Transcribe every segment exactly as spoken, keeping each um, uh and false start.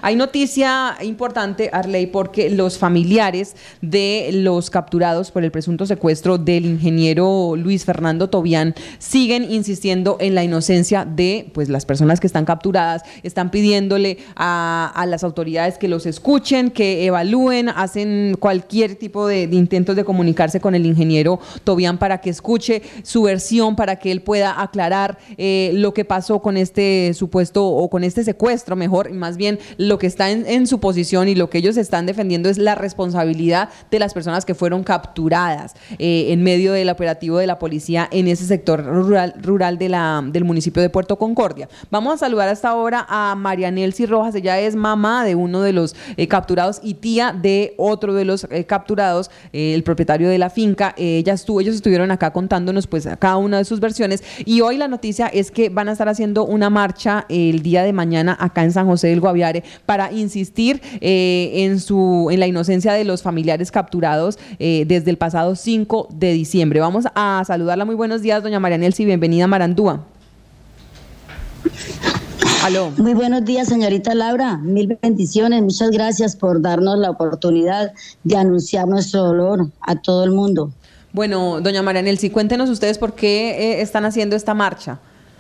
hay noticia importante, Arley, porque los familiares de los capturados por el presunto secuestro del ingeniero Luis Fernando Tobián siguen insistiendo en la inocencia de pues las personas que están capturadas, están pidiéndole a, a las autoridades que los escuchen, que evalúen, hacen cualquier tipo de, de intentos de comunicarse con el ingeniero Tobián para que escuche su versión, para que él pueda aclarar eh, lo que pasó con este supuesto o con este secuestro, mejor, más bien lo que está en, en su posición y lo que ellos están defendiendo es la responsabilidad de las personas que fueron capturadas eh, en medio del operativo de la policía en ese sector rural, rural de la, del municipio de Puerto Concordia. Vamos a saludar hasta ahora a María Nelcy Rojas. Ella es mamá de uno de los eh, capturados y tía de otro de los eh, capturados, eh, el propietario de la finca. Eh, ella estuvo, ellos estuvieron acá contándonos pues cada una de sus versiones, y hoy la noticia es que van a estar haciendo una marcha eh, el día de mañana acá en San José del Guaviare para insistir eh, en su en la inocencia de los familiares capturados eh, desde el pasado cinco de diciembre. Vamos a saludarla. Muy buenos días, doña María Nelcy, bienvenida a Marandúa. Aló. Muy buenos días, señorita Laura, mil bendiciones, muchas gracias por darnos la oportunidad de anunciar nuestro dolor a todo el mundo. Bueno, doña María Nelcy, cuéntenos ustedes por qué eh, están haciendo esta marcha.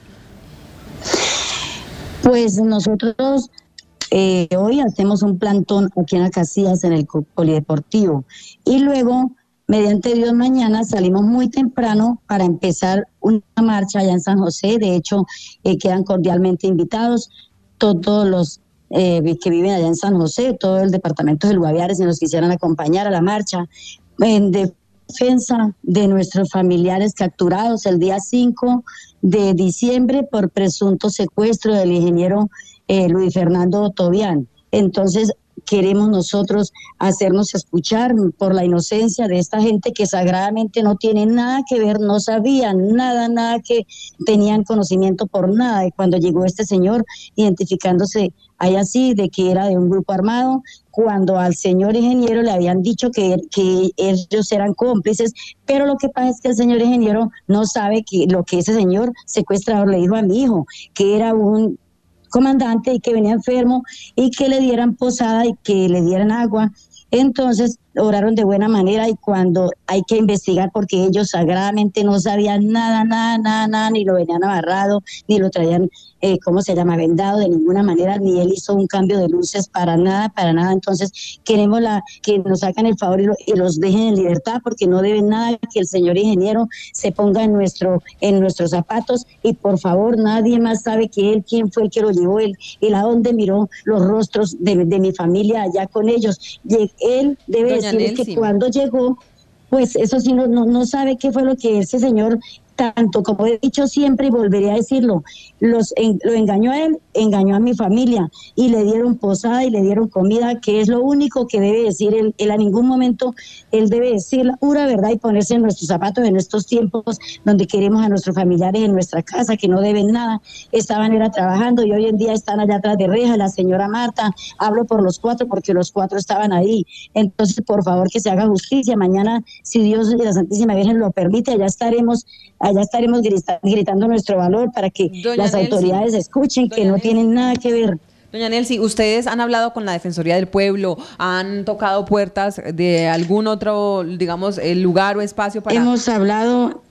Pues nosotros eh, hoy hacemos un plantón aquí en Acacias, en el Polideportivo, y luego, mediante Dios, mañana salimos muy temprano para empezar una marcha allá en San José. De hecho, eh, quedan cordialmente invitados todos los eh, que viven allá en San José, todo el departamento del Guaviare, si nos quisieran acompañar a la marcha, en defensa de nuestros familiares capturados el día cinco de diciembre por presunto secuestro del ingeniero eh, Luis Fernando Tobián. Entonces, queremos nosotros hacernos escuchar por la inocencia de esta gente que sagradamente no tiene nada que ver, no sabían nada, nada que tenían conocimiento por nada. Y cuando llegó este señor identificándose ahí así de que era de un grupo armado, cuando al señor ingeniero le habían dicho que, que ellos eran cómplices, pero lo que pasa es que el señor ingeniero no sabe que lo que ese señor secuestrador le dijo a mi hijo, que era un comandante y que venía enfermo y que le dieran posada y que le dieran agua. Entonces oraron de buena manera, y cuando hay que investigar, porque ellos sagradamente no sabían nada, nada, nada, nada, ni lo venían amarrado, ni lo traían, eh, ¿cómo se llama?, vendado de ninguna manera, ni él hizo un cambio de luces para nada, para nada. Entonces queremos la que nos hagan el favor y, lo, y los dejen en libertad, porque no deben nada, que el señor ingeniero se ponga en nuestro en nuestros zapatos, y por favor, nadie más sabe que él, quién fue el que lo llevó, él, él a dónde miró los rostros de, de mi familia allá con ellos. Y él debe decir que cuando llegó, pues eso sí, no, no, no sabe qué fue lo que ese señor, tanto como he dicho siempre y volveré a decirlo, los en, lo engañó a él, engañó a mi familia, y le dieron posada y le dieron comida, que es lo único que debe decir él. Él a ningún momento, él debe decir la pura verdad y ponerse en nuestros zapatos en estos tiempos donde queremos a nuestros familiares en nuestra casa, que no deben nada. Estaban era trabajando y hoy en día están allá atrás de reja. La señora Marta, hablo por los cuatro porque los cuatro estaban ahí. Entonces, por favor, que se haga justicia. Mañana, si Dios y la Santísima Virgen lo permite, allá estaremos allá estaremos grita, gritando nuestro valor para que Doña las Nelcy, autoridades escuchen Doña que no Nelcy. tienen nada que ver. Doña Nelcy, ¿ustedes han hablado con la Defensoría del Pueblo? ¿Han tocado puertas de algún otro, digamos, lugar o espacio para...? Hemos hablado...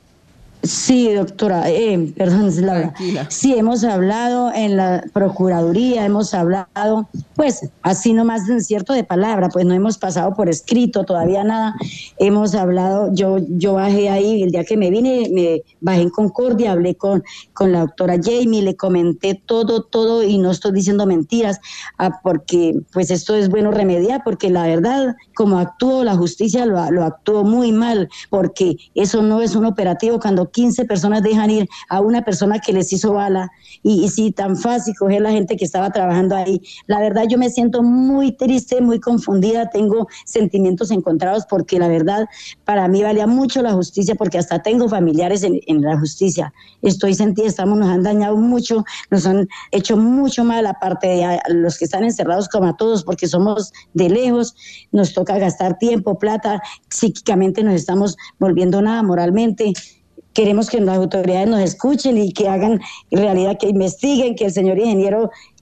Sí, doctora, eh, perdón, Laura. Tranquila. Sí, hemos hablado en la Procuraduría, hemos hablado, pues, así nomás en cierto de palabra, pues no hemos pasado por escrito todavía nada. Hemos hablado, yo yo bajé ahí, el día que me vine, me bajé en Concordia, hablé con, con la doctora Jamie, le comenté todo, todo, y no estoy diciendo mentiras, ah, porque pues esto es bueno remediar, porque la verdad, como actuó la justicia, lo, lo actuó muy mal, porque eso no es un operativo cuando quince personas dejan ir a una persona que les hizo bala, y, y sí, tan fácil coger la gente que estaba trabajando ahí. La verdad, yo me siento muy triste, muy confundida, tengo sentimientos encontrados, porque la verdad, para mí valía mucho la justicia, porque hasta tengo familiares en, en la justicia. Estoy sentida, estamos, nos han dañado mucho, nos han hecho mucho mal, aparte de a los que están encerrados como a todos, porque somos de lejos, nos toca gastar tiempo, plata, psíquicamente nos estamos volviendo nada, moralmente. Queremos que las autoridades nos escuchen y que hagan en realidad, que investiguen, que el señor ingeniero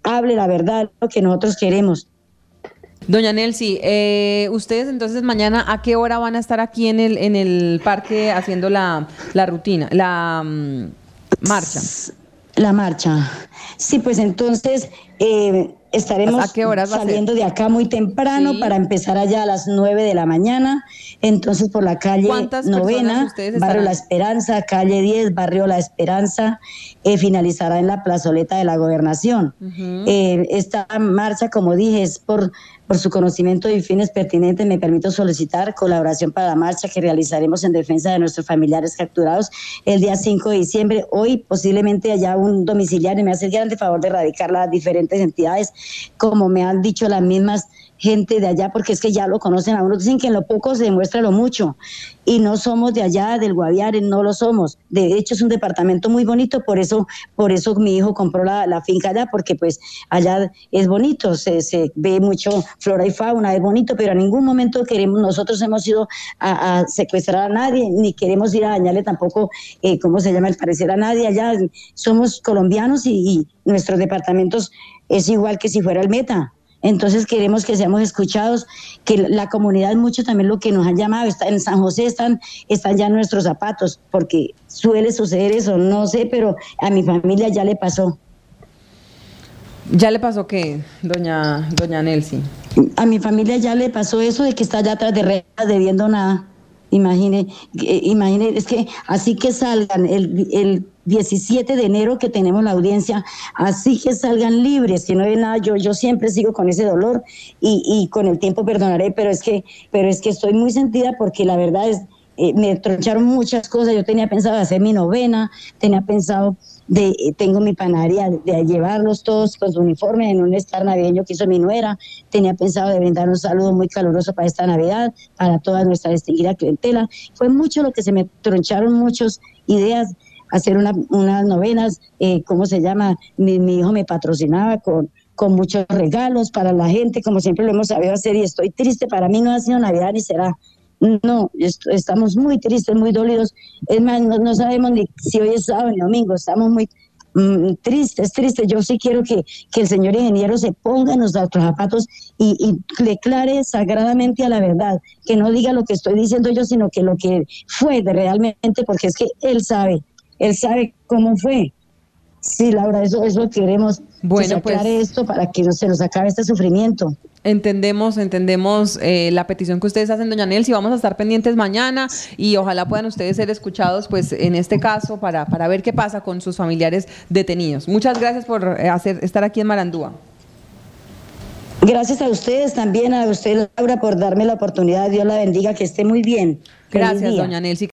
hable la verdad, lo que nosotros queremos. Doña Nelcy, eh, ustedes entonces mañana ¿a qué hora van a estar aquí en el en el parque haciendo la, la rutina, la um, marcha? La marcha. Sí, pues entonces eh, estaremos ¿A qué horas saliendo de acá muy temprano, sí, para empezar allá a las nueve de la mañana. Entonces por la calle Novena, Barrio La Esperanza, calle diez, Barrio La Esperanza, eh, finalizará en la plazoleta de la Gobernación. Uh-huh. Eh, esta marcha, como dije, es por, por su conocimiento y fines pertinentes. Me permito solicitar colaboración para la marcha que realizaremos en defensa de nuestros familiares capturados el día cinco de diciembre. Hoy posiblemente haya un domiciliario. Me hace el grande favor de radicar las diferentes entidades, como me han dicho las mismas gente de allá, porque es que ya lo conocen a uno. Dicen que en lo poco se demuestra lo mucho, y no somos de allá, del Guaviare, no lo somos. De hecho, es un departamento muy bonito, por eso por eso mi hijo compró la, la finca allá, porque pues allá es bonito, se, se ve mucho flora y fauna, es bonito, pero en ningún momento queremos, nosotros hemos ido a, a secuestrar a nadie, ni queremos ir a dañarle tampoco, eh, ¿cómo se llama?, el parecer a nadie allá. Somos colombianos y, y nuestros departamentos es igual que si fuera el Meta. Entonces queremos que seamos escuchados, que la comunidad mucho también lo que nos han llamado, está en San José están, están ya nuestros zapatos, porque suele suceder eso, no sé, pero a mi familia ya le pasó. ¿Ya le pasó qué, doña, doña Nelcy? A mi familia ya le pasó eso de que está allá atrás de rejas debiendo nada. Imagine, eh, imagine, es que así que salgan el, el diecisiete de enero que tenemos la audiencia, así que salgan libres, que no hay nada, yo, yo siempre sigo con ese dolor y, y con el tiempo perdonaré, pero es que, pero es que estoy muy sentida porque la verdad es, eh, me troncharon muchas cosas. Yo tenía pensado hacer mi novena, tenía pensado de, eh, tengo mi panadería, de, de llevarlos todos con su uniforme en un estar navideño que hizo mi nuera, tenía pensado de brindar un saludo muy caluroso para esta Navidad, para toda nuestra distinguida clientela. Fue mucho lo que se me troncharon, muchas ideas, hacer una, unas novenas, eh, ¿cómo se llama? Mi, mi hijo me patrocinaba con, con muchos regalos para la gente, como siempre lo hemos sabido hacer, y estoy triste. Para mí no ha sido Navidad ni será. No, est- estamos muy tristes, muy dolidos. Es más, no, no sabemos ni si hoy es sábado ni domingo, estamos muy mm, tristes, tristes. Yo sí quiero que, que el señor ingeniero se ponga en nuestros zapatos y, y declare sagradamente a la verdad, que no diga lo que estoy diciendo yo, sino que lo que fue de realmente, porque es que él sabe, él sabe cómo fue. Sí, Laura, eso es lo que queremos, bueno, que se aclare pues, esto para que no se nos acabe este sufrimiento. Entendemos, entendemos eh, la petición que ustedes hacen, doña Nelcy. Vamos a estar pendientes mañana y ojalá puedan ustedes ser escuchados, pues, en este caso, para, para ver qué pasa con sus familiares detenidos. Muchas gracias por eh, hacer, estar aquí en Marandúa. Gracias a ustedes también, a usted, Laura, por darme la oportunidad. Dios la bendiga, que esté muy bien. Gracias, doña Nelcy.